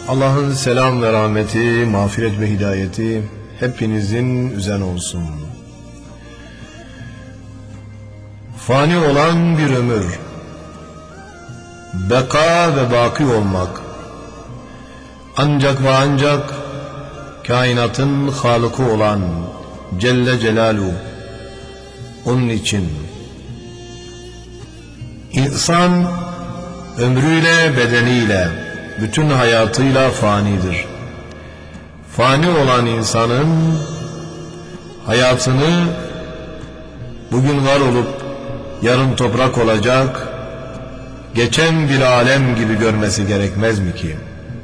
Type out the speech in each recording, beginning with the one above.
Allah'ın selam ve rahmeti, mağfiret ve hidayeti hepinizin üzerine olsun. Fani olan bir ömür, beka ve baki olmak, ancak ve ancak kainatın Halıkı olan Celle Celaluhu, onun için insan ömrüyle, bedeniyle, bütün hayatıyla fanidir. Fani olan insanın hayatını bugün var olup yarın toprak olacak, geçen bir alem gibi görmesi gerekmez mi ki?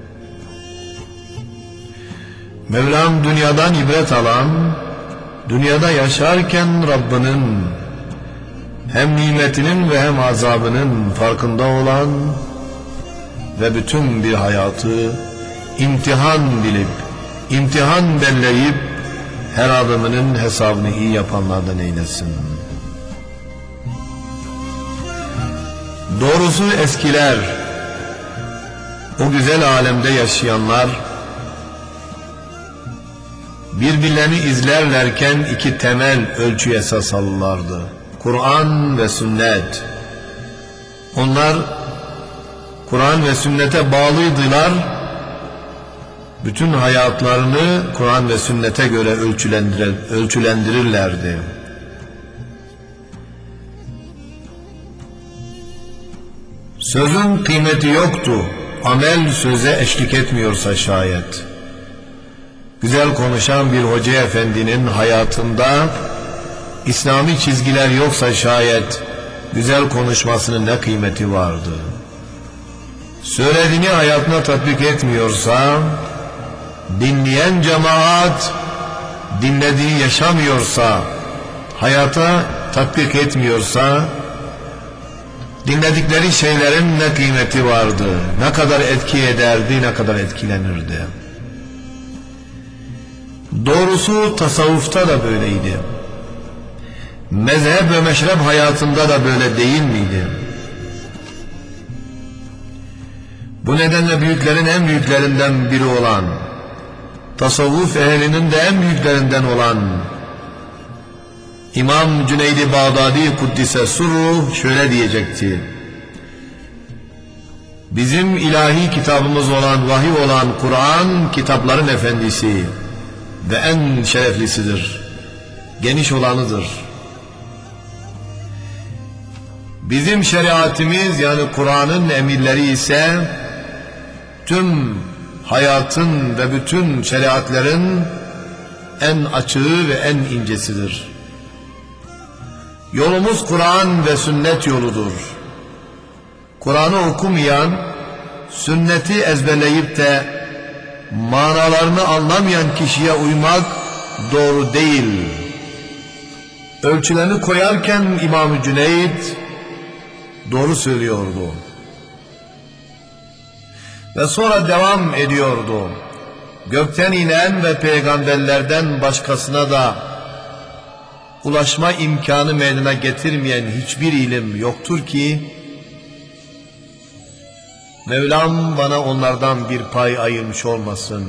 Mevlam dünyadan ibret alan, dünyada yaşarken Rabbinin hem nimetinin ve hem azabının farkında olan ve bütün bir hayatı imtihan bilip, imtihan belleyip her adımının hesabını iyi yapanlardan eylesin. Doğrusu eskiler, o güzel alemde yaşayanlar birbirlerini izlerlerken iki temel ölçü esas alırlardı: Kur'an ve sünnet. Onlar Kur'an ve sünnete bağlıydılar. Bütün hayatlarını Kur'an ve sünnete göre ölçülendirirlerdi. Sözün kıymeti yoktu, amel söze eşlik etmiyorsa şayet. Güzel konuşan bir hoca efendinin hayatında İslami çizgiler yoksa şayet güzel konuşmasının ne kıymeti vardı? Söylediğini hayatına tatbik etmiyorsa, dinleyen cemaat dinlediğini yaşamıyorsa, hayata tatbik etmiyorsa, dinledikleri şeylerin ne kıymeti vardı? Ne kadar etki ederdi, ne kadar etkilenirdi? Doğrusu tasavvufta da böyleydi. Mezhep ve meşrep hayatında da böyle değil miydi? Bu nedenle büyüklerin en büyüklerinden biri olan, tasavvuf ehlinin de en büyüklerinden olan İmam Cüneyd-i Bağdadi Kuddise Sırruh şöyle diyecekti: bizim ilahi kitabımız olan, vahiy olan Kur'an kitapların efendisi ve en şereflisidir, geniş olanıdır. Bizim şeriatimiz yani Kur'an'ın emirleri ise tüm hayatın ve bütün şeriatlerin en açığı ve en incesidir. Yolumuz Kur'an ve sünnet yoludur. Kur'an'ı okumayan, sünneti ezberleyip de manalarını anlamayan kişiye uymak doğru değil. Ölçülerini koyarken İmam-ı Cüneyd doğru söylüyordu. Ve sonra devam ediyordu: gökten inen ve peygamberlerden başkasına da ulaşma imkanı meydana getirmeyen hiçbir ilim yoktur ki Mevlam bana onlardan bir pay ayırmış olmasın.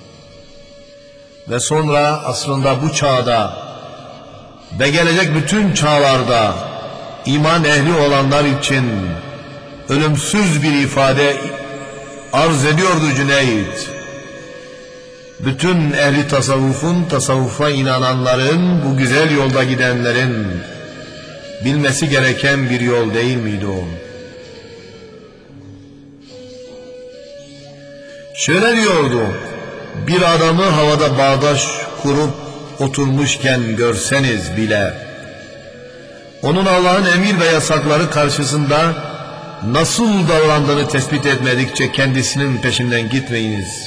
Ve sonra aslında bu çağda ve gelecek bütün çağlarda iman ehli olanlar için ölümsüz bir ifade arz ediyordu Cüneyd. Bütün ehli tasavvufun, tasavvufa inananların, bu güzel yolda gidenlerin bilmesi gereken bir yol değil miydi o? Şöyle diyordu: bir adamı havada bağdaş kurup oturmuşken görseniz bile, onun Allah'ın emir ve yasakları karşısında nasıl davrandığını tespit etmedikçe kendisinin peşinden gitmeyiniz.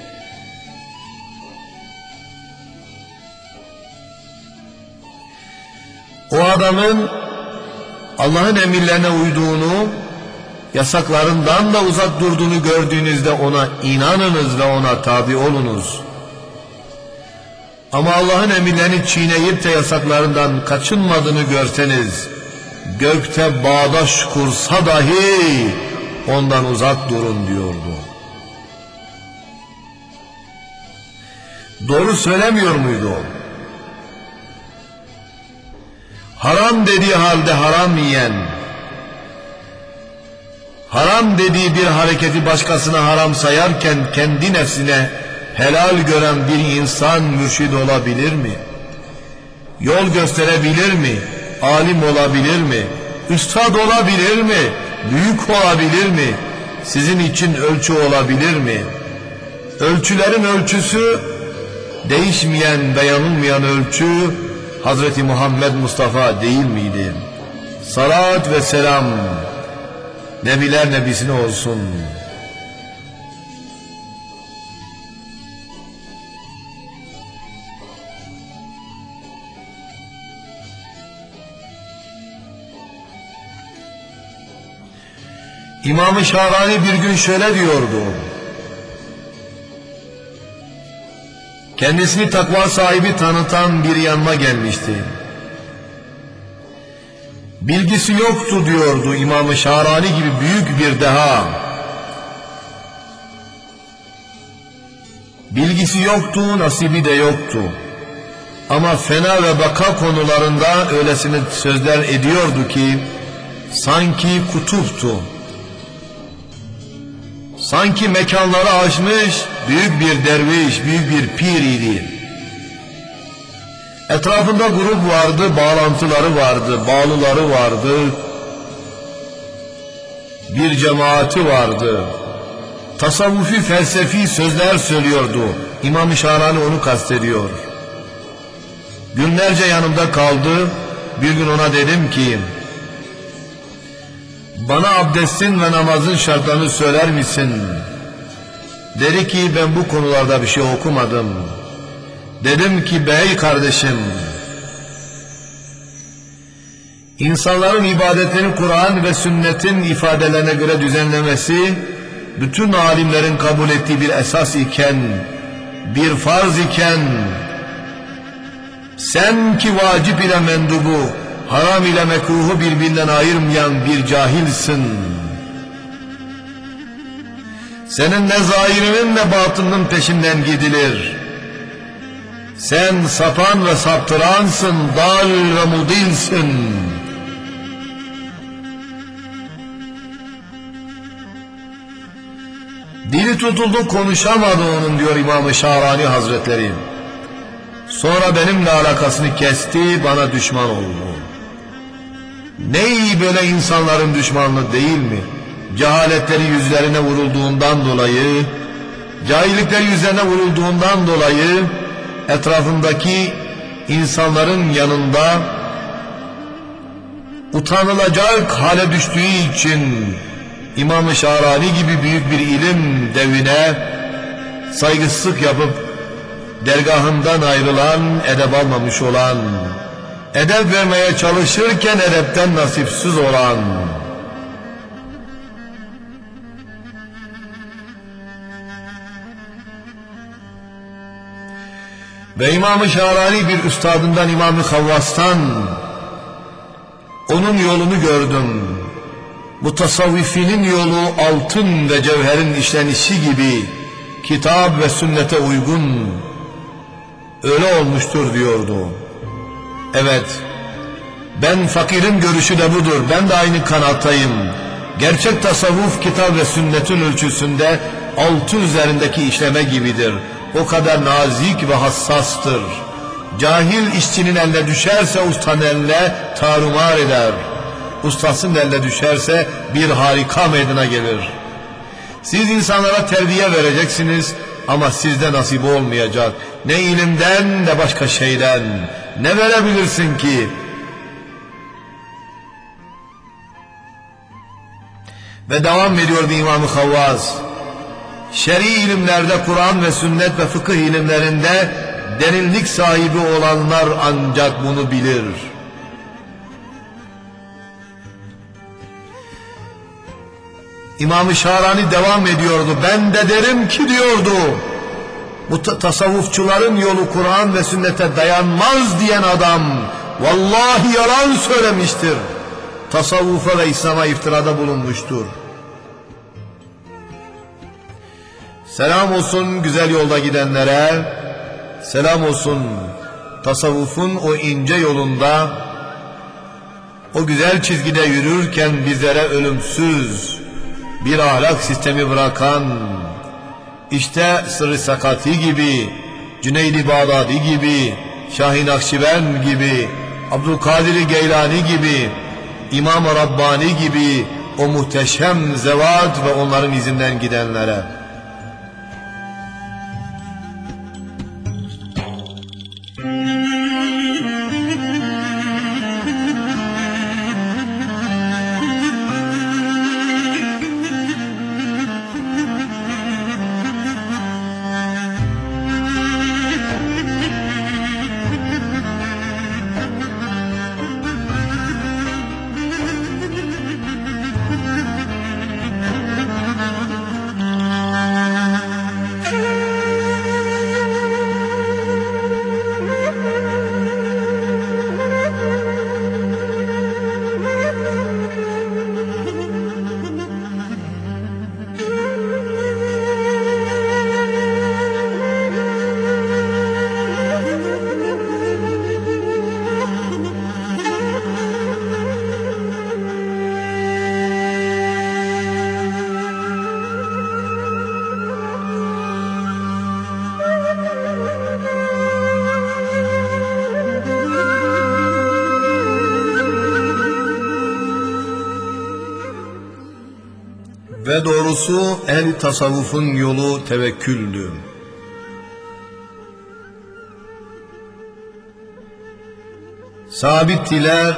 O adamın Allah'ın emirlerine uyduğunu, yasaklarından da uzak durduğunu gördüğünüzde ona inanınız ve ona tabi olunuz. Ama Allah'ın emirlerini çiğneyip de yasaklarından kaçınmadığını görseniz, gökte bağdaş kursa dahi ondan uzak durun diyordu. Doğru söylemiyor muydu o? Haram dediği halde haram yiyen, haram dediği bir hareketi başkasına haram sayarken kendi nefsine helal gören bir insan mürşid olabilir mi? Yol gösterebilir mi? Alim olabilir mi? Üstad olabilir mi? Büyük olabilir mi? Sizin için ölçü olabilir mi? Ölçülerin ölçüsü, değişmeyen ve yanılmayan ölçü Hazreti Muhammed Mustafa değil miydi? Salat ve selam Nebiler Nebisine olsun. İmam-ı Şahrani bir gün şöyle diyordu: kendisini takva sahibi tanıtan bir yanıma gelmişti. Bilgisi yoktu diyordu İmam-ı Şahrani gibi büyük bir deha. Bilgisi yoktu, nasibi de yoktu. Ama fena ve baka konularında öylesine sözler ediyordu ki sanki kutuptu. Sanki mekanları aşmış büyük bir derviş, büyük bir pir idi. Etrafında grup vardı, bağlantıları vardı, bağlıları vardı. Bir cemaati vardı. Tasavvufi, felsefi sözler söylüyordu. İmam-ı Şahrani onu kastediyor. Günlerce yanımda kaldı. Bir gün ona dedim ki, bana abdestin ve namazın şartlarını söyler misin? Dedi ki, ben bu konularda bir şey okumadım. Dedim ki, bey kardeşim, insanların ibadetini Kur'an ve sünnetin ifadelerine göre düzenlemesi, bütün alimlerin kabul ettiği bir esas iken, bir farz iken, sen ki vacip ile mendubu, haram ile mekruhu birbirinden ayırmayan bir cahilsin. Senin ne zahirinin ne batının peşinden gidilir. Sen sapan ve saptıransın, dal ve mudilsin. Dili tutuldu, konuşamadı onun, diyor İmam-ı Şahrani Hazretleri. Sonra benimle alakasını kesti, bana düşman oldu. Ne iyi böyle insanların düşmanlığı değil mi? Cehaletleri yüzlerine vurulduğundan dolayı, cahillikleri yüzlerine vurulduğundan dolayı, etrafındaki insanların yanında utanılacak hale düştüğü için İmam-ı Şahrani gibi büyük bir ilim devine saygısızlık yapıp dergahından ayrılan, edep almamış olan, edep vermeye çalışırken edepten nasipsiz olan, ve İmam-ı Şahrani bir üstadından, İmam-ı Havvas'tan onun yolunu gördüm. Mutasavvifinin yolu altın ve cevherin işlenişi gibi kitap ve sünnete uygun, öyle olmuştur diyordu. Evet, ben fakirin görüşü de budur. Ben de aynı kanaattayım. Gerçek tasavvuf kitap ve sünnetin ölçüsünde altın üzerindeki işleme gibidir. O kadar nazik ve hassastır. Cahil işçinin eline düşerse ustanın eline tarumar eder. Ustasının eline düşerse bir harika meydana gelir. Siz insanlara terbiye vereceksiniz ama sizde nasip olmayacak. Ne ilimden ne başka şeyden. Ne verebilirsin ki? Ve devam ediyordu İmam-ı Havvas. Şer'i ilimlerde, Kur'an ve sünnet ve fıkıh ilimlerinde derinlik sahibi olanlar ancak bunu bilir. İmam-ı Şahrani devam ediyordu. Ben de derim ki diyordu, bu tasavvufçuların yolu Kur'an ve sünnete dayanmaz diyen adam vallahi yalan söylemiştir. Tasavvufa ve İslam'a iftirada bulunmuştur. Selam olsun güzel yolda gidenlere, selam olsun tasavvufun o ince yolunda, o güzel çizgide yürürken bizlere ölümsüz bir ahlak sistemi bırakan, işte Sırrı Sakati gibi, Cüneyd-i Bağdadi gibi, Şah-ı Nakşibend gibi, Abdülkadir Geylani gibi, İmam-ı Rabbani gibi o muhteşem zevat ve onların izinden gidenlere. Ve doğrusu ehl-i tasavvufun yolu tevekküldü. Sabittiler,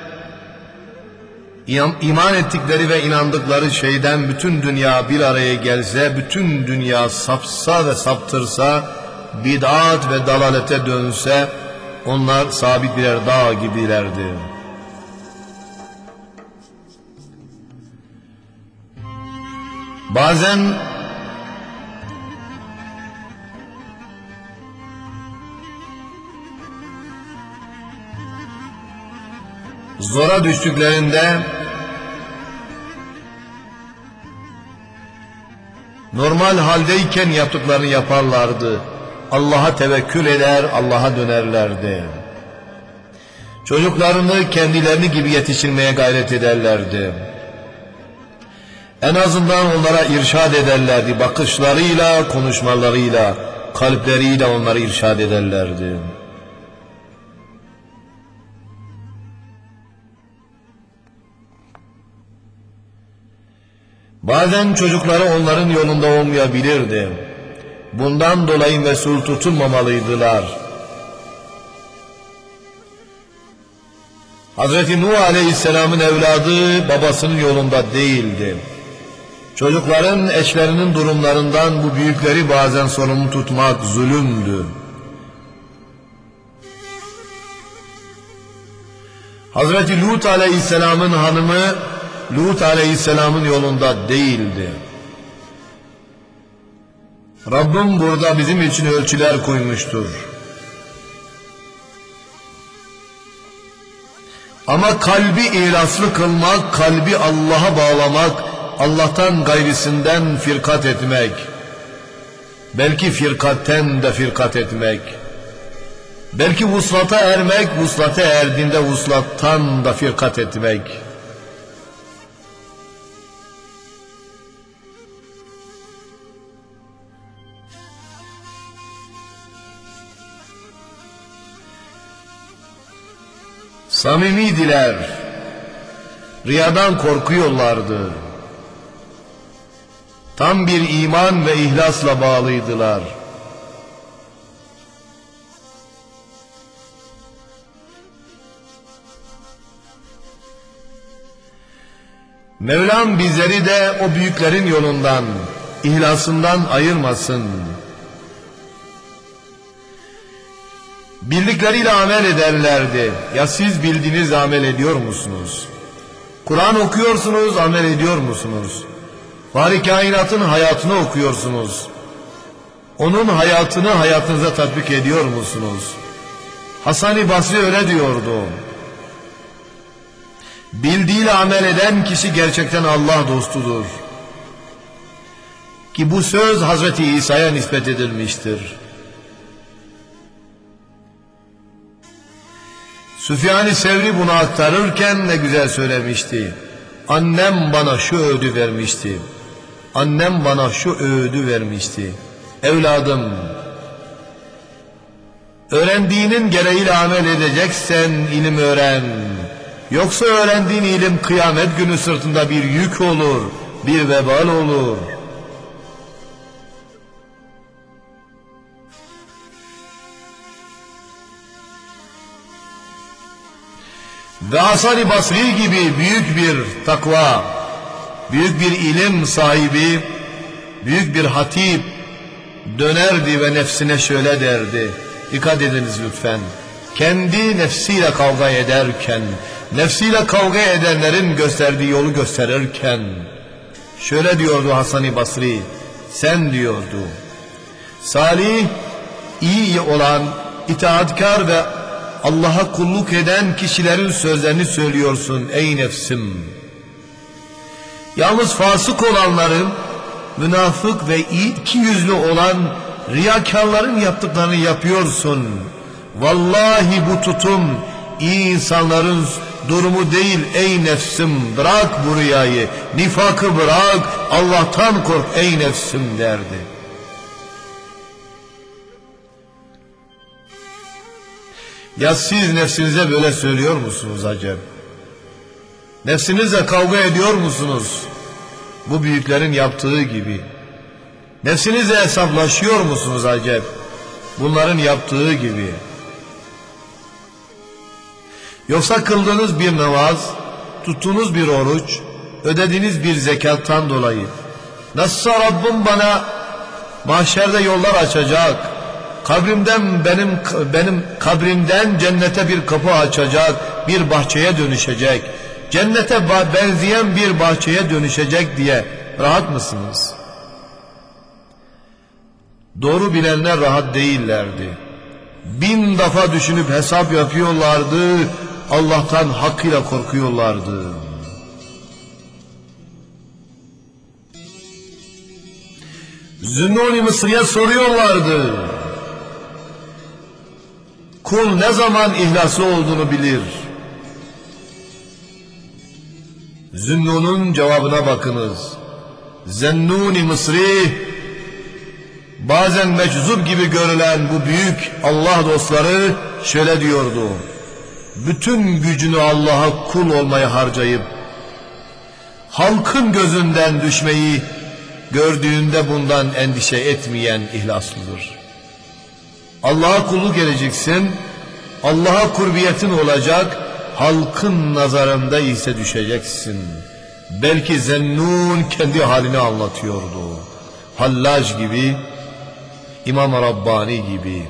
iman ettikleri ve inandıkları şeyden bütün dünya bir araya gelse, bütün dünya sapsa ve saptırsa, bid'at ve dalalete dönse, onlar sabit birer dağ gibilerdi. Bazen zora düştüklerinde normal haldeyken yaptıklarını yaparlardı. Allah'a tevekkül eder, Allah'a dönerlerdi. Çocuklarını kendilerini gibi yetiştirmeye gayret ederlerdi. En azından onlara irşad ederlerdi. Bakışlarıyla, konuşmalarıyla, kalpleriyle onları irşad ederlerdi. Bazen çocukları onların yolunda olmayabilirdi. Bundan dolayı mesul tutulmamalıydılar. Hazreti Nuh Aleyhisselam'ın evladı babasının yolunda değildi. Çocukların, eşlerinin durumlarından bu büyükleri bazen sorumlu tutmak zulümdü. Hazreti Lut Aleyhisselam'ın hanımı Lut Aleyhisselam'ın yolunda değildi. Rabbim burada bizim için ölçüler koymuştur. Ama kalbi ihlaslı kılmak, kalbi Allah'a bağlamak, Allah'tan gayrisinden firkat etmek, belki firkatten de firkat etmek, belki vuslata ermek, vuslata erdiğinde vuslattan da firkat etmek. Samimiydiler, riyadan korkuyorlardı. Tam bir iman ve ihlasla bağlıydılar. Mevlam bizleri de o büyüklerin yolundan, ihlasından ayırmasın. Bildikleriyle amel ederlerdi. Ya siz bildiğiniz amel ediyor musunuz? Kur'an okuyorsunuz, amel ediyor musunuz? Fahri kainatın hayatını okuyorsunuz. Onun hayatını hayatınıza tatbik ediyor musunuz? Hasan-ı Basri öyle diyordu. Bildiğiyle amel eden kişi gerçekten Allah dostudur. Ki bu söz Hazreti İsa'ya nispet edilmiştir. Süfyan-ı Sevri bunu aktarırken ne güzel söylemişti. Annem bana şu öğüdü vermişti. Annem bana şu öğüdü vermişti. Evladım, öğrendiğinin gereğiyle amel edeceksen ilim öğren. Yoksa öğrendiğin ilim kıyamet günü sırtında bir yük olur, bir vebal olur. Ve Hasan-ı Basri gibi büyük bir takva, büyük bir ilim sahibi, büyük bir hatip dönerdi ve nefsine şöyle derdi. Dikkat ediniz lütfen. Kendi nefsiyle kavga ederken, nefsiyle kavga edenlerin gösterdiği yolu gösterirken şöyle diyordu Hasan-ı Basri. Sen diyordu, salih, iyi olan, itaatkar ve Allah'a kulluk eden kişilerin sözlerini söylüyorsun ey nefsim. Yalnız fasık olanların, münafık ve ikiyüzlü olan riyakarların yaptıklarını yapıyorsun. Vallahi bu tutum iyi insanların durumu değil ey nefsim. Bırak bu riyayı, nifakı bırak, Allah'tan kork ey nefsim derdi. Ya siz nefsinize böyle söylüyor musunuz acaba? Nefsinizle kavga ediyor musunuz? Bu büyüklerin yaptığı gibi. Nefsinizle hesaplaşıyor musunuz acaba? Bunların yaptığı gibi. Yoksa kıldığınız bir namaz, tuttuğunuz bir oruç, ödediğiniz bir zekattan dolayı nasılsa Rabbim bana mahşerde yollar açacak, kabrimden benim kabrimden cennete bir kapı açacak, bir bahçeye dönüşecek, cennete benzeyen bir bahçeye dönüşecek diye rahat mısınız? Doğru bilenler rahat değillerdi. 1000 defa düşünüp hesap yapıyorlardı, Allah'tan hakkıyla korkuyorlardı. Zünnun-i Mısri'ye soruyorlardı. Kul ne zaman ihlaslı olduğunu bilir? Zünnun'un cevabına bakınız. Zennun-i Mısri, bazen meczup gibi görülen bu büyük Allah dostları şöyle diyordu. Bütün gücünü Allah'a kul olmaya harcayıp halkın gözünden düşmeyi gördüğünde bundan endişe etmeyen ihlaslıdır. Allah'a kulluk edeceksin, Allah'a kurbiyetin olacak, halkın nazarında ise düşeceksin. Belki Zennun kendi halini anlatıyordu. Hallaj gibi, İmam Rabbani gibi.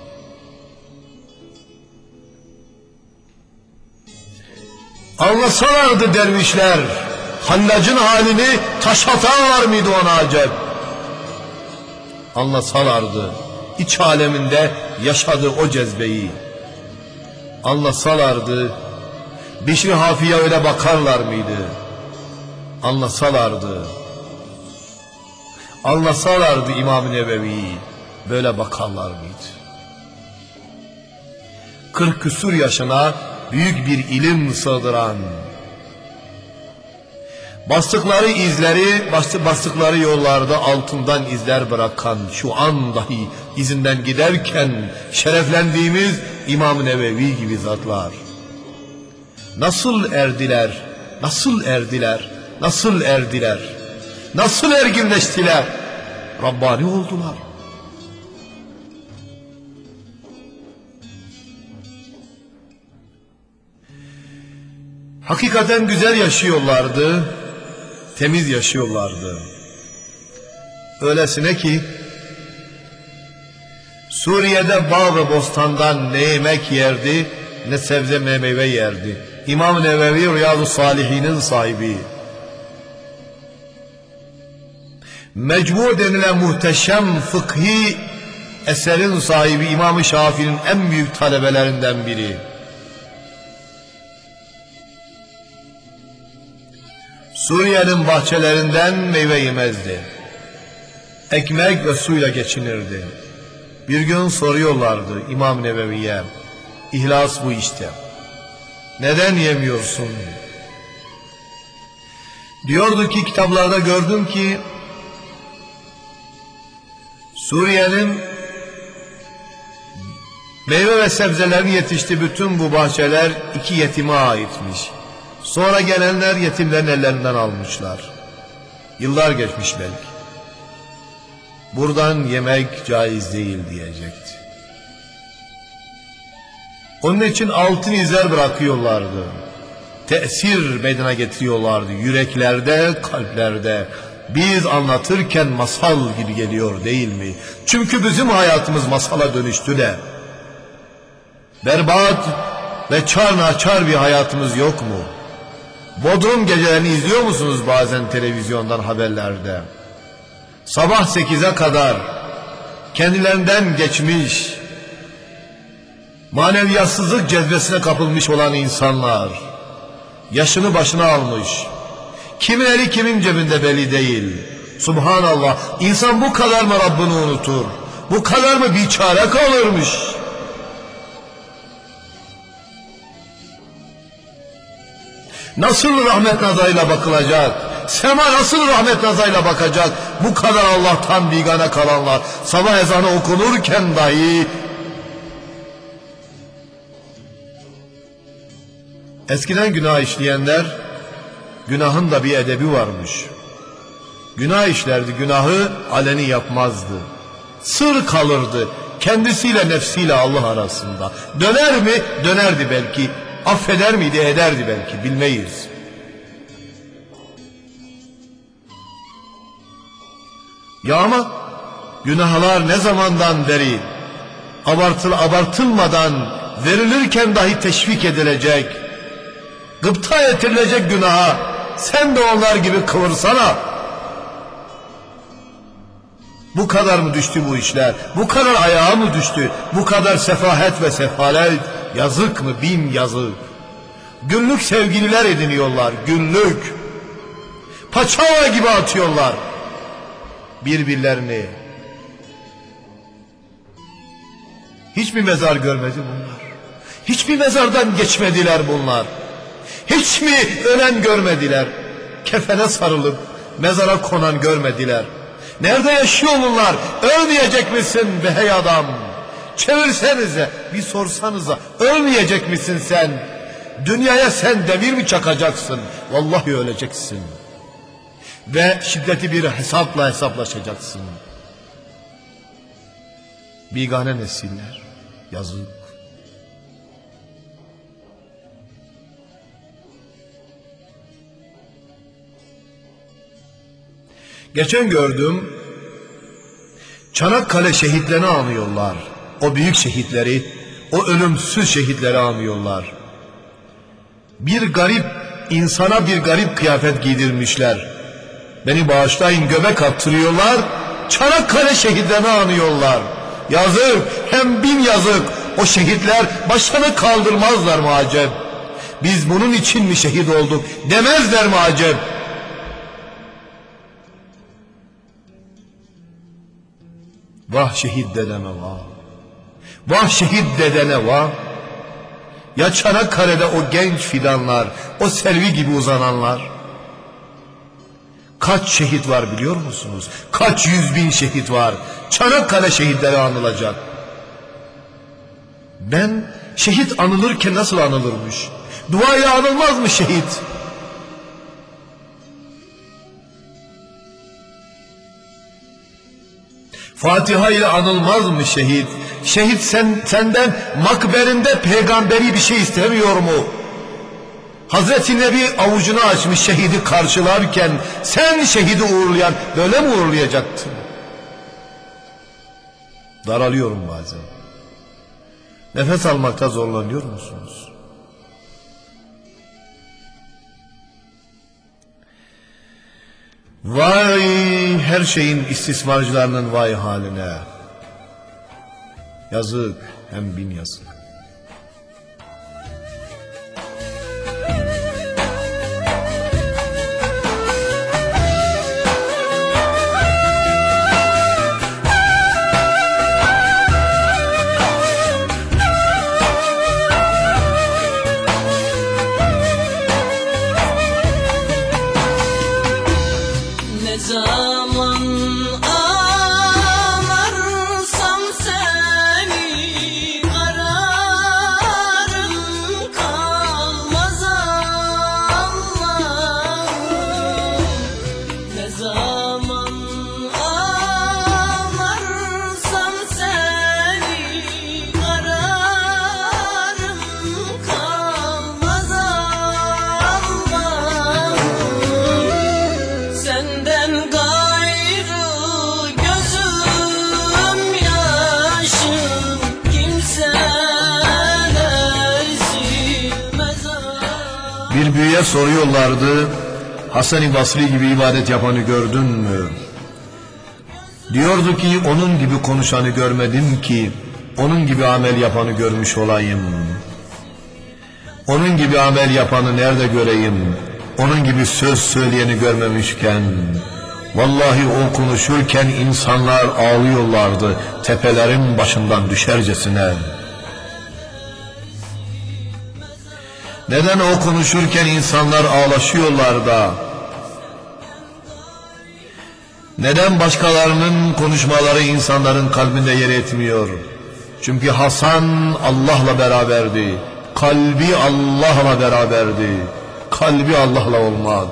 Anlasalardı dervişler, Hallac'ın halini, taş atarlar mıydı ona acep? Anlasalardı, iç aleminde yaşadığı o cezbeyi. Anlasalardı, Bişri Hafi'ye öyle bakarlar mıydı? Anlasalardı İmam-ı Nevevi'yi böyle bakarlar mıydı? 40 küsur yaşına büyük bir ilim sığdıran, bastıkları yollarda altından izler bırakan, şu an dahi izinden giderken şereflendiğimiz İmam-ı Nevevi gibi zatlar. Nasıl erdiler, nasıl erginleştiler, Rabbani oldular. Hakikaten güzel yaşıyorlardı, temiz yaşıyorlardı. Öylesine ki Suriye'de bağ ve bostandan ne yemek yerdi, ne sebze meyve yerdi. İmam-ı Nevevi Riyad-ı Salihinin sahibi. Mecmu denilen muhteşem fıkhi eserin sahibi İmam-ı Şafii'nin en büyük talebelerinden biri. Suriye'nin bahçelerinden meyve yemezdi. Ekmek ve suyla geçinirdi. Bir gün soruyorlardı İmam Nevevi'ye, İhlas bu işte. Neden yemiyorsun? Diyordu ki kitaplarda gördüm ki Suriye'nin meyve ve sebzelerin yetiştiği bütün bu bahçeler 2 yetime aitmiş. Sonra gelenler yetimlerin ellerinden almışlar. Yıllar geçmiş belki. Buradan yemek caiz değil diyecekti. Onun için altın izler bırakıyorlardı. Tesir meydana getiriyorlardı. Yüreklerde, kalplerde. Biz anlatırken masal gibi geliyor değil mi? Çünkü bizim hayatımız masala dönüştü de. Berbat ve çarnaçar bir hayatımız yok mu? Bodrum gecelerini izliyor musunuz bazen televizyondan, haberlerde? Sabah 8'e kadar kendilerinden geçmiş, maneviyatsızlık cezbesine kapılmış olan insanlar, yaşını başına almış, kimin eli kimin cebinde belli değil. Subhanallah, insan bu kadar mı Rabbini unutur? Bu kadar mı biçare kalırmış? Nasıl rahmet nazarıyla bakılacak? Sema nasıl rahmet nazarıyla bakacak? Bu kadar Allah'tan bigane kalanlar, sabah ezanı okunurken dahi eskiden günah işleyenler, günahın da bir edebi varmış. Günah işlerdi, günahı aleni yapmazdı. Sır kalırdı kendisiyle nefsiyle Allah arasında. Döner mi? Dönerdi belki. Affeder miydi? Ederdi belki. Bilmeyiz. Ya ama günahlar ne zamandan beri abartılmadan verilirken dahi teşvik edilecek, gıpta ettirilecek günaha sen de onlar gibi kıvırsana. Bu kadar mı düştü bu işler? Bu kadar ayağa mı düştü? Bu kadar sefahet ve sefalet? Yazık mı? Bin yazık. Günlük sevgililer ediniyorlar. Günlük. Paçava gibi atıyorlar birbirlerini. Hiçbir mezar görmedi bunlar. Hiçbir mezardan geçmediler bunlar. Hiç mi ölen görmediler? Kefene sarılıp mezara konan görmediler. Nerede yaşıyor bunlar? Ölmeyecek misin be hey adam? Çevirsenize, bir sorsanıza, ölmeyecek misin sen? Dünyaya sen demir mi çakacaksın? Vallahi öleceksin. Ve şiddetli bir hesapla hesaplaşacaksın. Bigane nesiller, yazık. Geçen gördüm, Çanakkale şehitlerini anıyorlar. O büyük şehitleri, o ölümsüz şehitleri anıyorlar. Bir garip insana bir garip kıyafet giydirmişler. Beni bağışlayın, göbek attırıyorlar. Çanakkale şehitlerini anıyorlar. Yazık, hem bin yazık. O şehitler başını kaldırmazlar mı acep? Biz bunun için mi şehit olduk demezler mi acep? Vah şehit dedeme vah. Vah şehit dedene vah. Ya Çanakkale'de o genç fidanlar, o selvi gibi uzananlar. Kaç şehit var biliyor musunuz? Kaç 100.000 şehit var. Çanakkale şehitleri anılacak. Ben şehit anılırken nasıl anılırmış? Duayla anılmaz mı şehit? Fatiha ile anılmaz mı şehit? Şehit senden makberinde peygamberi bir şey istemiyor mu? Hazreti Nebi avucunu açmış şehidi karşılarken sen şehidi uğurlayan böyle mi uğurlayacaktın? Daralıyorum bazen. Nefes almakta zorlanıyor musunuz? Vay her şeyin istismarcılarının vay haline. Yazık, hem bin yazık. büyüye soruyorlardı, Hasan-ı Basri gibi ibadet yapanı gördün mü? Diyordu ki onun gibi konuşanı görmedim ki onun gibi amel yapanı görmüş olayım. Onun gibi amel yapanı nerede göreyim? Onun gibi söz söyleyeni görmemişken, vallahi o konuşurken insanlar ağlıyorlardı tepelerin başından düşercesine. Neden o konuşurken insanlar ağlaşıyorlar da? Neden başkalarının konuşmaları insanların kalbinde yer etmiyor? Çünkü Hasan Allah'la beraberdi. Kalbi Allah'la beraberdi. Kalbi Allah'la olmak.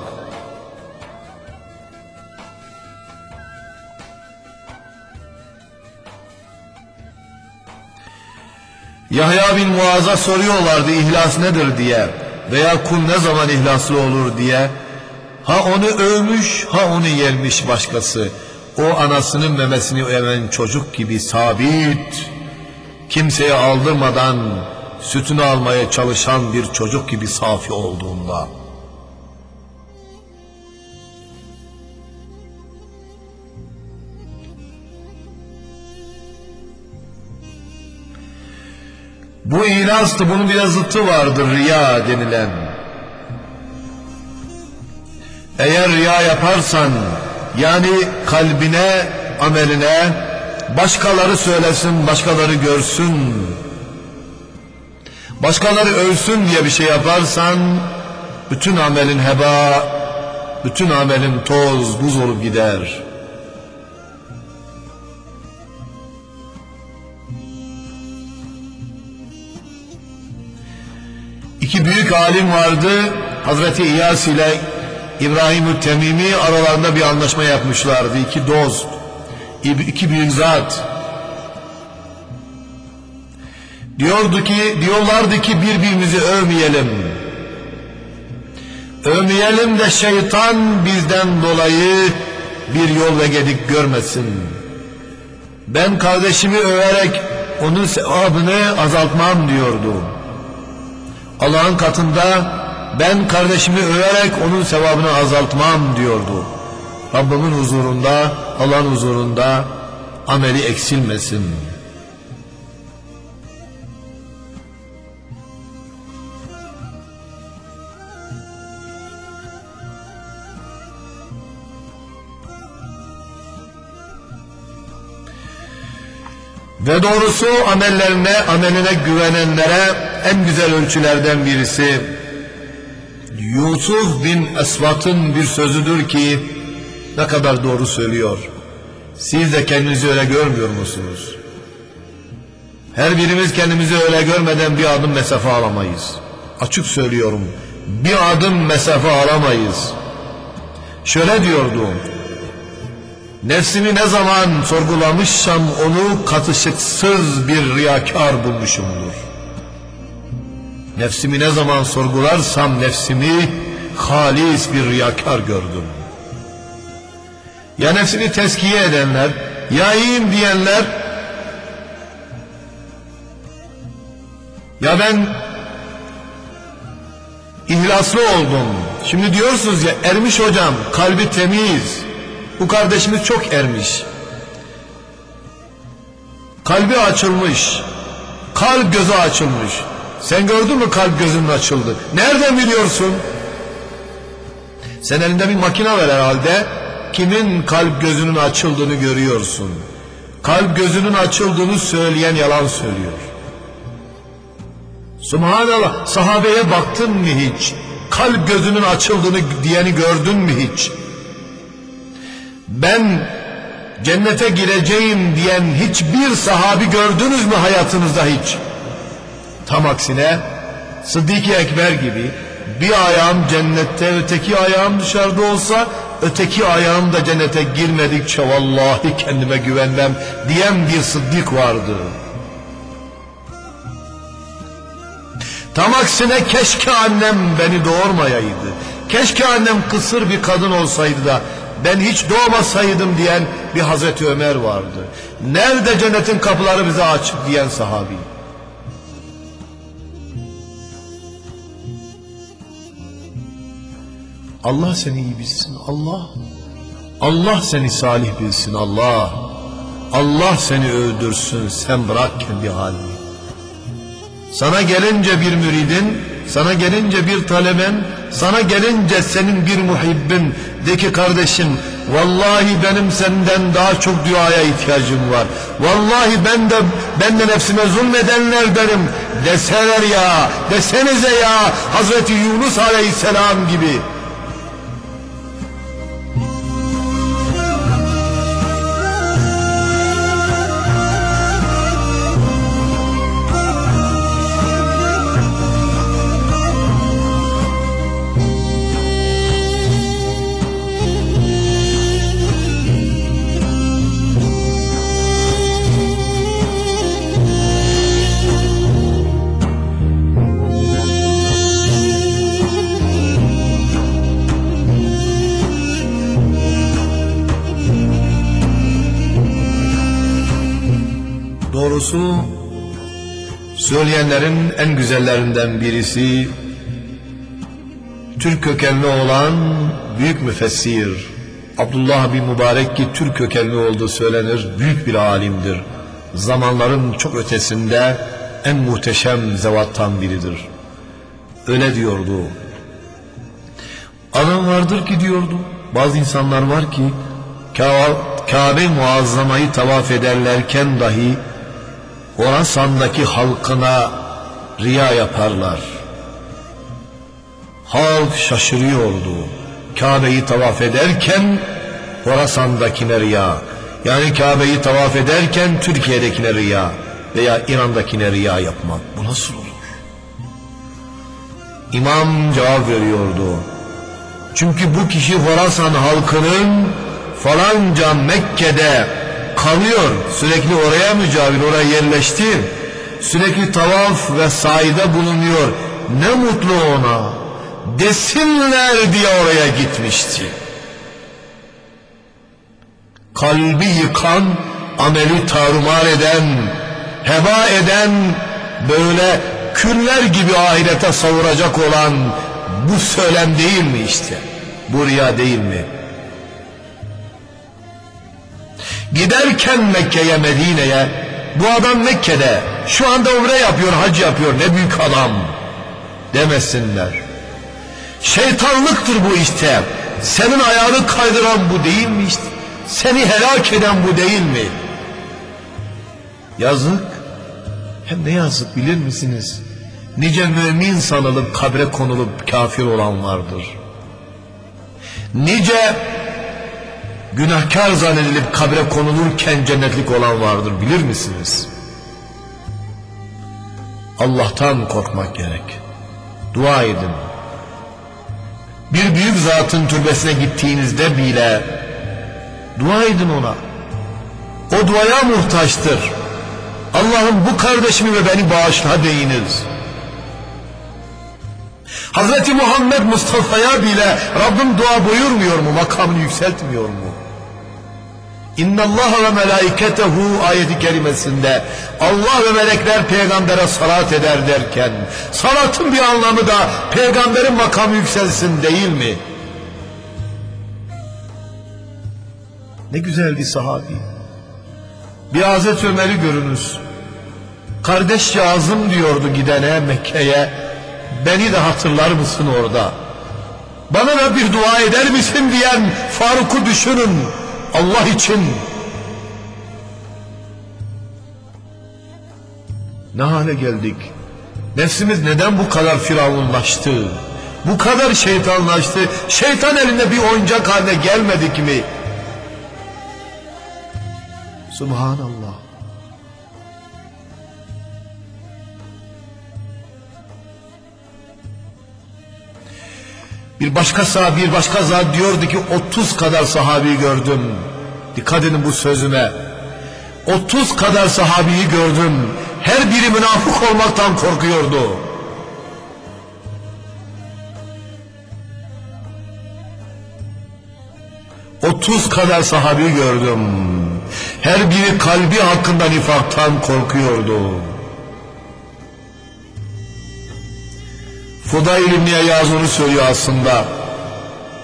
Yahya bin Muaz'a soruyorlardı ihlas nedir diye veya kul ne zaman ihlaslı olur diye. Ha onu övmüş, ha onu yermiş başkası. O anasının memesini emen çocuk gibi sabit, kimseye aldırmadan sütünü almaya çalışan bir çocuk gibi safi olduğunda. Bu ihlastı, bunun bir zıttı vardır, riya denilen. Eğer riya yaparsan, yani kalbine, ameline, başkaları söylesin, başkaları görsün, başkaları övsün diye bir şey yaparsan, bütün amelin heba, bütün amelin toz, buz olup gider. İki büyük alim vardı, Hazreti İyas ile İbrahim-ü Temimi, aralarında bir anlaşma yapmışlardı. İki dost, iki büyük zat. Diyorlardı ki birbirimizi övmeyelim. Övmeyelim de şeytan bizden dolayı bir yol ve gedik görmesin. Ben kardeşimi överek onun sevabını azaltmam diyordu. Allah'ın katında ben kardeşimi överek onun sevabını azaltmam diyordu. Rabbimin huzurunda, Allah'ın huzurunda ameli eksilmesin. Ve doğrusu ameline güvenenlere en güzel ölçülerden birisi Yusuf bin Esvat'ın bir sözüdür ki ne kadar doğru söylüyor. Siz de kendinizi öyle görmüyor musunuz? Her birimiz kendimizi öyle görmeden bir adım mesafe alamayız. Açık söylüyorum, bir adım mesafe alamayız. Şöyle diyordu: nefsimi ne zaman sorgulamışsam onu katışıksız bir riyakar bulmuşumdur. Nefsimi ne zaman sorgularsam nefsimi halis bir riyakar gördüm. Ya nefsini tezkiye edenler, ya iyiyim diyenler, ya ben ihlaslı oldum. Şimdi diyorsunuz ya, ermiş hocam, kalbi temiz. Bu kardeşimiz çok ermiş. Kalbi açılmış. Kalp gözü açılmış. Sen gördün mü kalp gözünün açıldı? Nereden biliyorsun? Sen elinde bir makine var herhalde. Kimin kalp gözünün açıldığını görüyorsun. Kalp gözünün açıldığını söyleyen yalan söylüyor. Subhanallah, sahabeye baktın mı hiç? Kalp gözünün açıldığını diyeni gördün mü hiç? Ben cennete gireceğim diyen hiçbir sahabi gördünüz mü hayatınızda hiç? Tam aksine Sıddık-ı Ekber gibi bir ayağım cennette, öteki ayağım dışarıda olsa öteki ayağım da cennete girmedikçe vallahi kendime güvenmem diyen bir Sıddık vardı. Tam aksine keşke annem beni doğurmayaydı, keşke annem kısır bir kadın olsaydı da ben hiç doğmasaydım diyen bir Hazreti Ömer vardı. Nerede cennetin kapıları bize açık diyen sahabi. Allah seni iyi bilsin, Allah. Allah seni salih bilsin, Allah. Allah seni öldürsün, sen bırak kendi halini. Sana gelince bir müridin, sana gelince bir taleben, sana gelince senin bir muhibbin, de ki kardeşim, vallahi benim senden daha çok duaya ihtiyacım var. Vallahi ben de nefsime zulmedenlerdenim deseler ya, desenize ya, Hazreti Yunus Aleyhisselam gibi. Doğrusu söyleyenlerin en güzellerinden birisi Türk kökenli olan büyük müfessir Abdullah bin Mübarek ki Türk kökenli olduğu söylenir, büyük bir alimdir. Zamanların çok ötesinde en muhteşem zevattan biridir. Öyle diyordu. Adam vardır ki diyordu, bazı insanlar var ki Kabe-i Muazzama'yı tavaf ederlerken dahi Horasan'daki halkına riya yaparlar. Halk şaşırıyordu. Kabe'yi tavaf ederken Horasan'dakine riya, yani Kabe'yi tavaf ederken Türkiye'dekine riya veya İran'dakine riya yapmak, bu nasıl olur? İmam cevap veriyordu. Çünkü bu kişi Horasan halkının falanca Mekke'de kalıyor, sürekli oraya mücavir, oraya yerleşti, sürekli tavaf ve saide bulunuyor, ne mutlu ona desinler diye oraya gitmişti. Kalbi yıkan, ameli tarumar eden, heba eden, böyle küller gibi ahirete savuracak olan bu söylem değil mi işte? Bu riya değil mi? Giderken Mekke'ye, Medine'ye, bu adam Mekke'de şu anda umre yapıyor, hac yapıyor, ne büyük adam demesinler. Şeytanlıktır bu işte. Senin ayağını kaydıran bu değil mi işte? Seni helak eden bu değil mi? Yazık. Hem ne yazık bilir misiniz? Nice mümin sanılıp kabre konulup kafir olan vardır. Nice günahkar zannedilip kabre konulurken cennetlik olan vardır, bilir misiniz? Allah'tan korkmak gerek. Dua edin. Bir büyük zatın türbesine gittiğinizde bile dua edin ona. O duaya muhtaçtır. Allah'ım bu kardeşimi ve beni bağışla deyiniz. Hazreti Muhammed Mustafa'ya bile Rabbim dua buyurmuyor mu? Makamını yükseltmiyor mu? İnnallâhe ve melâiketehu ayeti kerimesinde Allah ve melekler peygambere salat eder derken, salatın bir anlamı da peygamberin makamı yükselsin değil mi? Ne güzel bir sahabi. Bir Hazreti Ömer'i görünüz. Kardeş Yazım diyordu gidene Mekke'ye, beni de hatırlar mısın orada? Bana da bir dua eder misin diyen Faruk'u düşünün Allah için. Ne hale geldik? Nefsimiz neden bu kadar firavunlaştı? Bu kadar şeytanlaştı? Şeytan elinde bir oyuncak haline gelmedik mi? Subhanallah. Bir başka zat diyordu ki 30 kadar sahabi gördüm. Dikkat edin bu sözüme. 30 kadar sahabiyi gördüm. Her biri münafık olmaktan korkuyordu. "30 kadar sahabi gördüm. Her biri kalbi hakkında nifaktan korkuyordu." Fudayl İbn İyaz onu söylüyor aslında.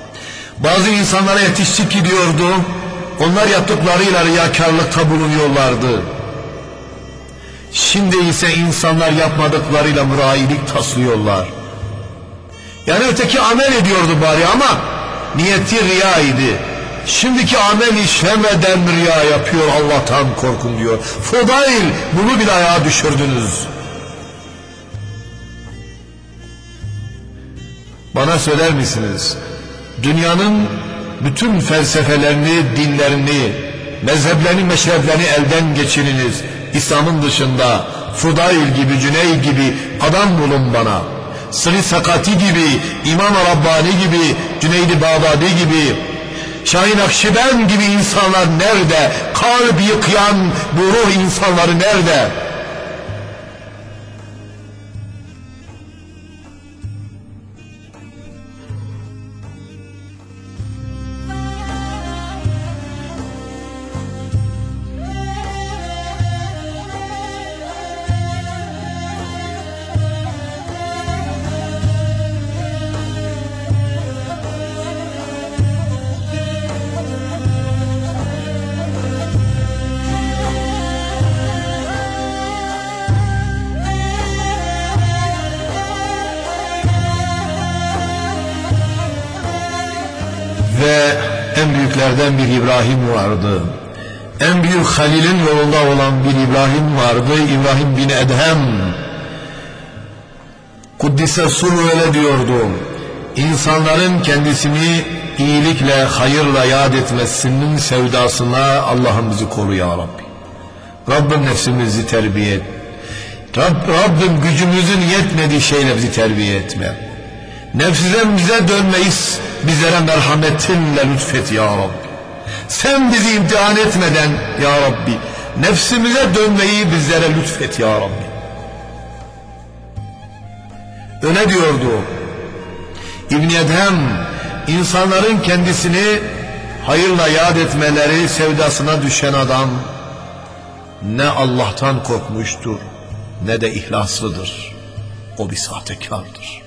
Bazı insanlara yetiştik gidiyordu. Onlar yaptıklarıyla riyakarlıkta bulunuyorlardı. Şimdi ise insanlar yapmadıklarıyla mürailik taslıyorlar. Yani öteki amel ediyordu bari ama niyeti riya idi. Şimdiki amel işlemeden riya yapıyor, Allah'tan korkun diyor. Fudail, bunu bile ayağa düşürdünüz. Bana söyler misiniz? Dünyanın bütün felsefelerini, dinlerini, mezheplerini, meşreplerini elden geçiriniz. İslam'ın dışında Fudail gibi, Cüney gibi adam bulun bana. Sri Sakati gibi, İmam-ı Rabbani gibi, Cüneyd-i Bağdadi gibi, Şah-ı Nakşibend gibi insanlar nerede? Kalbi yıkayan bu ruh insanları nerede? Ve en büyüklerden bir İbrahim vardı. En büyük Halil'in yolunda olan bir İbrahim vardı. İbrahim bin Edhem. Kuddise Sırrı öyle diyordu. İnsanların kendisini iyilikle, hayırla yad etmesinin sevdasına Allah'ım bizi koru ya Rabbi. Rabbim nefsimizi terbiye et. Rabbim gücümüzün yetmediği şeyle bizi terbiye etme. Nefsiden bize dönmeyiz, bizlere merhametinle lütfet ya Rabbi. Sen bizi imtihan etmeden ya Rabbi, nefsimize dönmeyi bizlere lütfet ya Rabbi. Öyle diyordu İbn Edhem, insanların kendisini hayırla yad etmeleri sevdasına düşen adam ne Allah'tan korkmuştur ne de ihlaslıdır. O bir sahtekardır.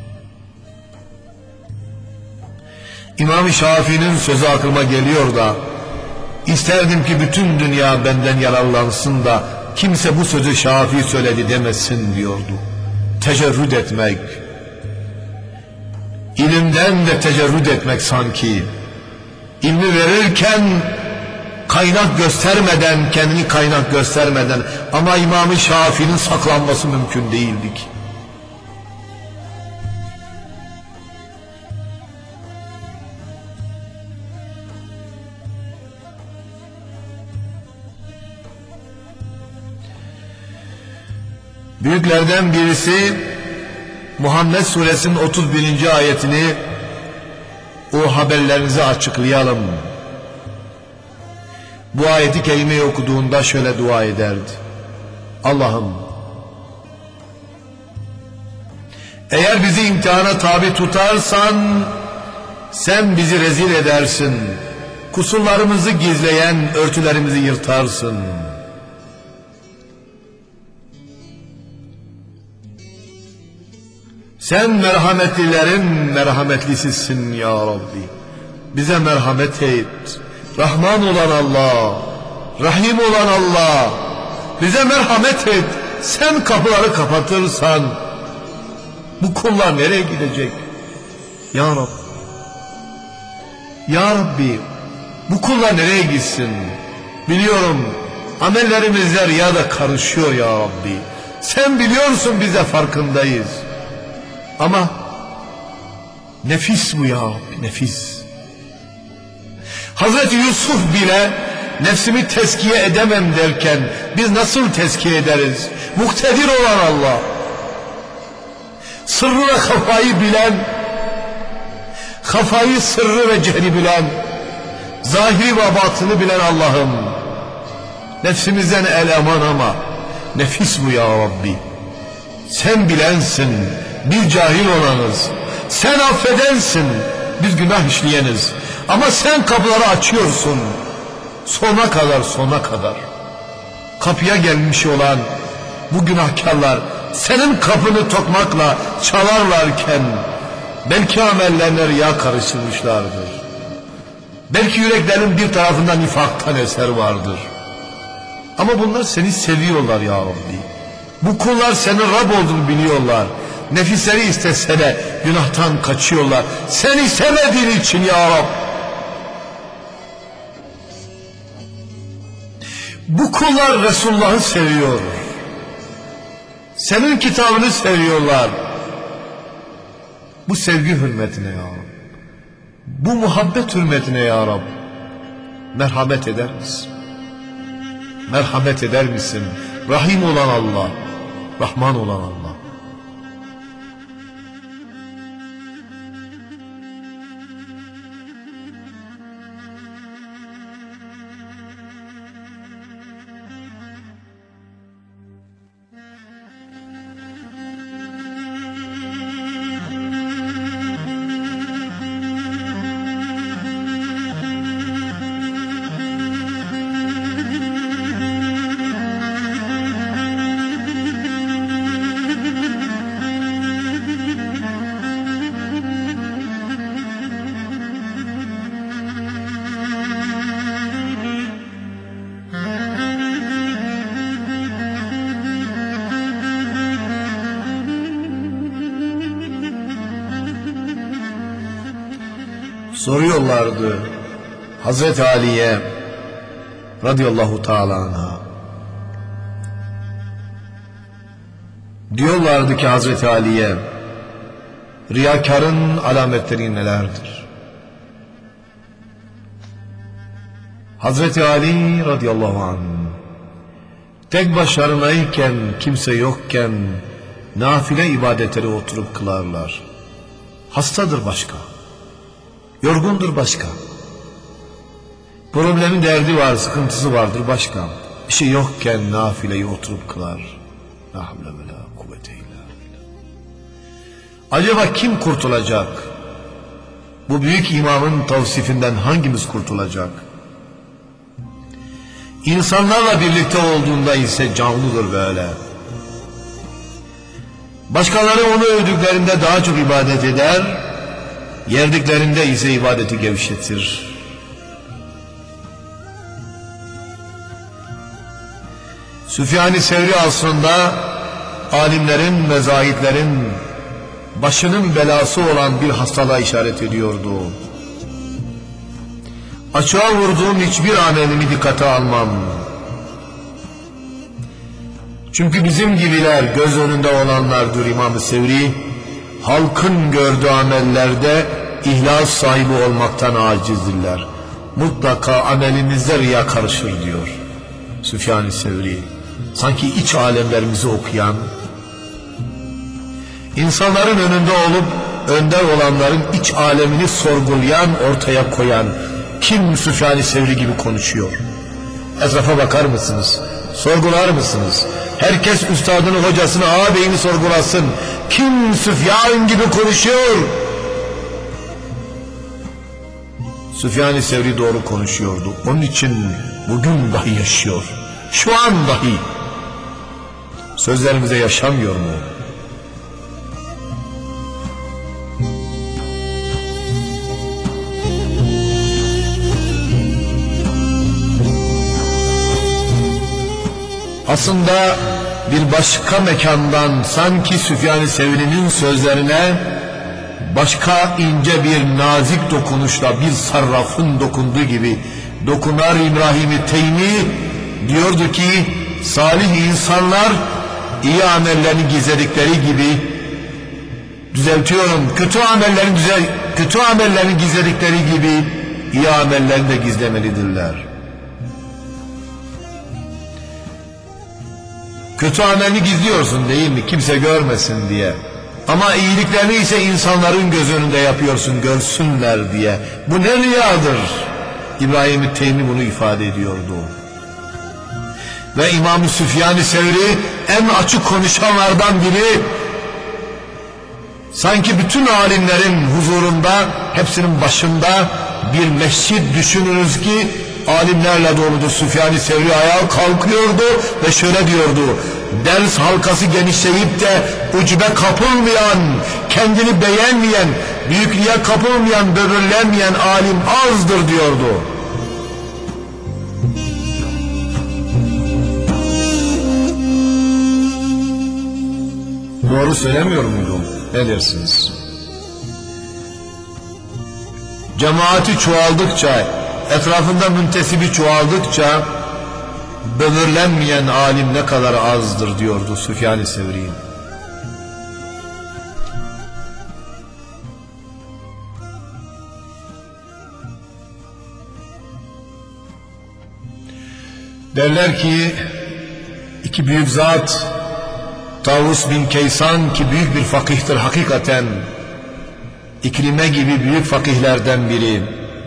İmam-ı Şafii'nin sözü aklıma geliyor da isterdim ki bütün dünya benden yararlansın da kimse bu sözü Şafii söyledi demesin diyordu. Tecerrüd etmek, ilimden de tecerrüd etmek sanki. İlmi verirken kaynak göstermeden, kendini kaynak göstermeden, ama İmam-ı Şafii'nin saklanması mümkün değildi ki. Büyüklerden birisi Muhammed Suresinin 31. ayetini o haberlerinize açıklayalım. Bu ayeti kerimeyi okuduğunda şöyle dua ederdi. Allah'ım, eğer bizi imtihana tabi tutarsan sen bizi rezil edersin. Kusurlarımızı gizleyen örtülerimizi yırtarsın. Sen merhametlilerin merhametlisisin ya Rabbi. Bize merhamet et. Rahman olan Allah, Rahim olan Allah, bize merhamet et. Sen kapıları kapatırsan bu kullar nereye gidecek? Ya Rabbi, Ya Rabbi, bu kullar nereye gitsin? Biliyorum amellerimizle riya da karışıyor ya Rabbi. Sen biliyorsun, biz de farkındayız. Ama nefis bu ya Rabbi, nefis. Hazreti Yusuf bile nefsimi tezkiye edemem derken biz nasıl tezkiye ederiz? Muktedir olan Allah, sırrı ve kafayı bilen, kafayı, sırrı ve cehri bilen, zahiri ve batını bilen Allah'ım. Nefsimizden el aman, ama nefis bu ya Rabbi. Sen bilensin, biz cahil olanız. Sen affedensin, biz günah işleyeniz. Ama sen kapıları açıyorsun. Sona kadar, sona kadar. Kapıya gelmiş olan bu günahkarlar senin kapını tokmakla çalarlarken belki amellerine riya karıştırmışlardır. Belki yüreklerin bir tarafında nifaktan eser vardır. Ama bunlar seni seviyorlar ya Rabbi. Bu kullar senin Rab olduğunu biliyorlar. Nefisleri istese de günahtan kaçıyorlar. Seni sevmediğin için ya Rab. Bu kullar Resulullah'ı seviyor. Senin kitabını seviyorlar. Bu sevgi hürmetine ya Rab. Bu muhabbet hürmetine ya Rab. Merhamet eder misin? Merhamet eder misin? Rahim olan Allah, Rahman olan Allah. Soruyorlardı Hazreti Ali'ye radıyallahu ta'ala anha. Diyorlardı ki Hazreti Ali'ye, riyakarın alametleri nelerdir? Hazreti Ali radıyallahu anh tek başlarınayken, kimse yokken nafile ibadetleri oturup kılarlar. Hastadır başka, yorgundur başka, problemin derdi var, sıkıntısı vardır başka. Bir şey yokken nafileyi oturup kılar. La havle ve la kuvvete illa billah. Acaba kim kurtulacak? Bu büyük imamın tavsifinden hangimiz kurtulacak? İnsanlarla birlikte olduğunda ise canlıdır böyle. Başkaları onu övdüklerinde daha çok ibadet eder, yerdiklerinde ise ibadeti gevşetir. Süfyan-ı Sevri aslında alimlerin ve zahitlerin başının belası olan bir hastalığa işaret ediyordu. Açığa vurduğum hiçbir amelimi dikkate almam. Çünkü bizim gibiler göz önünde olanlardır İmam-ı Sevri. Halkın gördüğü amellerde ihlas sahibi olmaktan acizdirler. Mutlaka amelimizde riya karışır diyor Süfyan-ı Sevri. Sanki iç alemlerimizi okuyan, insanların önünde olup önder olanların iç alemini sorgulayan, ortaya koyan kim Süfyan-ı Sevri gibi konuşuyor? Etrafa bakar mısınız? Sorgular mısınız? Herkes üstadını, hocasını, ağabeyini sorgulasın. Kim Süfyan gibi konuşuyor? Süfyan-ı Sevri doğru konuşuyordu. Onun için bugün dahi yaşıyor. Şu an dahi. Sözlerimize yaşamıyor mu? Aslında bir başka mekandan sanki Süfyan-ı Sevri'nin sözlerine başka ince bir nazik dokunuşla bir sarrafın dokunduğu gibi dokunar İbrahim-i Teymi diyordu ki salih insanlar iyi amellerini gizledikleri gibi düzeltiyorum kötü amellerini gizledikleri gibi iyi amellerini de gizlemelidirler. Kötü amelini gizliyorsun değil mi? Kimse görmesin diye. Ama iyiliklerini ise insanların göz önünde yapıyorsun, görsünler diye. Bu ne riyadır? İbrahim-i Teymi bunu ifade ediyordu. Ve İmam-ı Süfyan-ı Sevri en açık konuşanlardan biri. Sanki bütün alimlerin huzurunda, hepsinin başında bir mescid düşünürüz ki alimlerle doludu. Süfyan-ı Sevri ayağa kalkıyordu ve şöyle diyordu: ders halkası genişleyip de ucube kapılmayan, kendini beğenmeyen, büyüklüğe kapılmayan, böbürlenmeyen alim azdır diyordu. Doğru söylemiyor muydum? Ne dersiniz? Cemaati çoğaldıkça, etrafında müntesibi çoğaldıkça böbürlenmeyen alim ne kadar azdır diyordu Süfyan-ı Sevri. Derler ki iki büyük zat, Tavus bin Kaysan ki büyük bir fakihtir hakikaten, İkrime gibi büyük fakihlerden biri,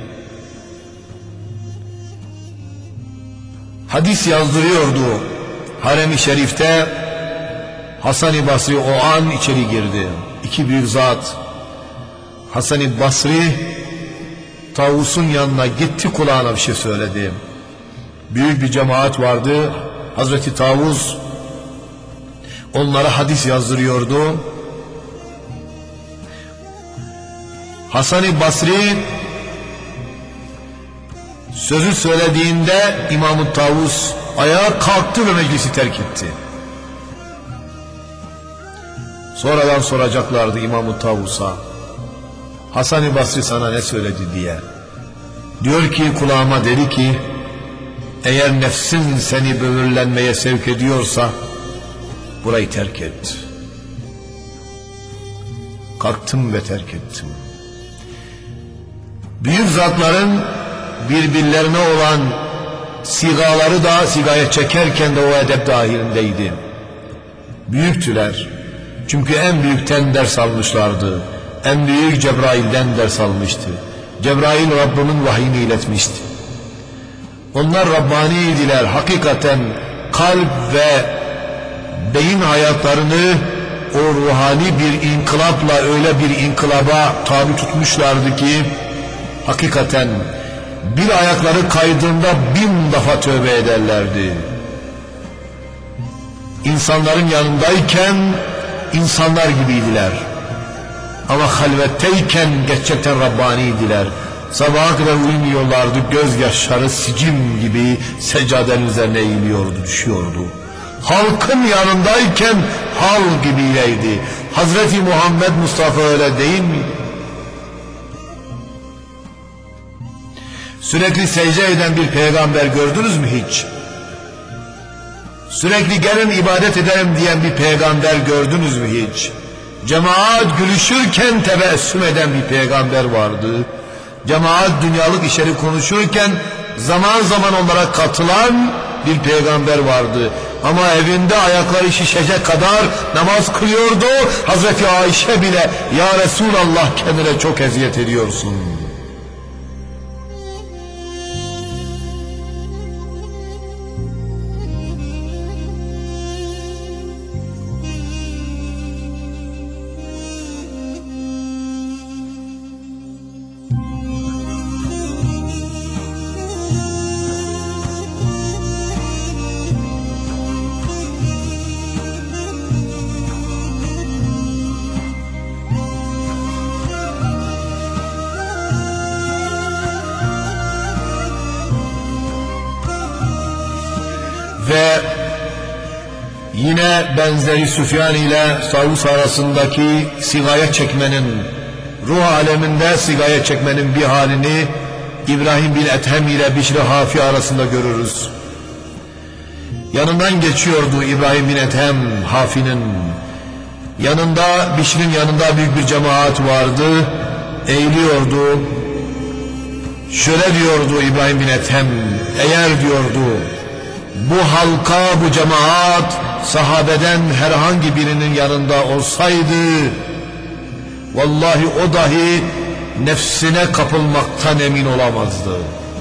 hadis yazdırıyordu harem-i şerifte. Hasan-ı Basri o an içeri girdi. İki büyük zat, Hasan-ı Basri Tavus'un yanına gitti, kulağına bir şey söyledi. Büyük bir cemaat vardı. Hazreti Tavus onlara hadis yazdırıyordu. Hasan-ı Basri sözü söylediğinde İmam-ı Tavus ayağa kalktı ve meclisi terk etti. Sonradan soracaklardı İmam-ı Tavus'a, Hasan-ı Basri sana ne söyledi diye. Diyor ki kulağıma dedi ki, eğer nefsin seni böbürlenmeye sevk ediyorsa burayı terk et. Kalktım ve terk ettim. Büyük zatların birbirlerine olan sigaları da sigaya çekerken de o edep dahilindeydi. Büyüktüler. Çünkü en büyükten ders almışlardı. En büyük Cebrail'den ders almıştı. Cebrail Rabbimin vahyini iletmişti. Onlar Rabbani'ydiler. Hakikaten kalp ve beyin hayatlarını o ruhani bir inkılapla öyle bir inkılaba tabi tutmuşlardı ki hakikaten bir ayakları kaydığında 1000 defa tövbe ederlerdi. İnsanların yanındayken insanlar gibiydiler. Ama halvetteyken gerçekten Rabbaniydiler. Sabaha kadar uyumuyorlardı, gözyaşları sicim gibi seccadenin üzerine eğiliyordu, düşüyordu. Halkın yanındayken hal gibiydi. Hazreti Muhammed Mustafa öyle değil mi? Sürekli secde eden bir peygamber gördünüz mü hiç? Sürekli gelin ibadet edelim diyen bir peygamber gördünüz mü hiç? Cemaat gülüşürken tebessüm eden bir peygamber vardı. Cemaat dünyalık işleri konuşurken zaman zaman onlara katılan bir peygamber vardı. Ama evinde ayakları şişecek kadar namaz kılıyordu. Hazreti Ayşe bile ya Resulallah kendine çok eziyet ediyorsun. Ve yine benzeri Süfyan ile Tavus arasındaki sigaya çekmenin, ruh aleminde sigaya çekmenin bir halini İbrahim bin Ethem ile Bişri Hafi arasında görürüz. Yanından geçiyordu İbrahim bin Ethem Hafi'nin. Yanında, Bişri'nin yanında büyük bir cemaat vardı. Eğiliyordu. Şöyle diyordu İbrahim bin Ethem, eğer diyordu bu halka, bu cemaat sahabeden herhangi birinin yanında olsaydı vallahi o dahi nefsine kapılmaktan emin olamazdı.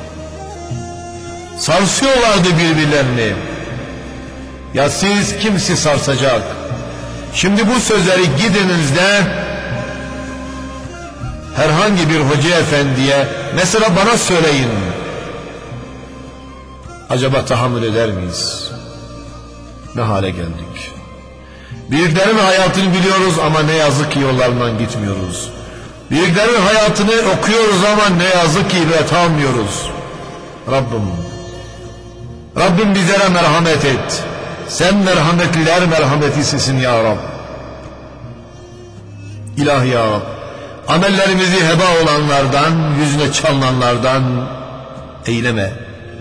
Sarsıyorlardı birbirlerini. Ya siz kimsi sarsacak? Şimdi bu sözleri gidinizde herhangi bir hoca efendiye, mesela bana söyleyin, acaba tahammül eder miyiz? Ne hale geldik? Büyüklerin hayatını biliyoruz ama ne yazık ki yollarından gitmiyoruz. Büyüklerin hayatını okuyoruz ama ne yazık ki ibret almıyoruz. Rabbim bizlere merhamet et. Sen merhametliler merhametlisisin ya Rab. İlahi ya Rab, amellerimizi heba olanlardan, yüzüne çalınanlardan eyleme.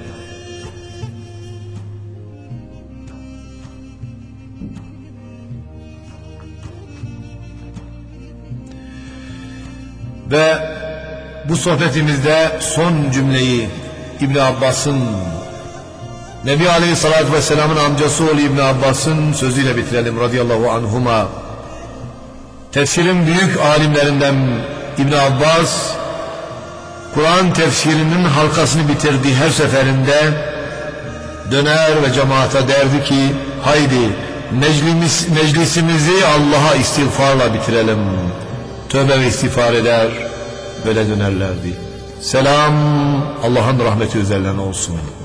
Ve bu sohbetimizde son cümleyi İbn Abbas'ın, Nebi Aleyhisselatü Vesselam'ın amcası oğlu İbn Abbas'ın sözüyle bitirelim radıyallahu anhuma. Tefsirin büyük alimlerinden İbn Abbas, Kur'an tefsirinin halkasını bitirdiği her seferinde döner ve cemaate derdi ki, haydi meclisimizi Allah'a istiğfarla bitirelim. Tövbe ve istiğfar eder, böyle dönerlerdi. Selam, Allah'ın rahmeti üzerlerine olsun.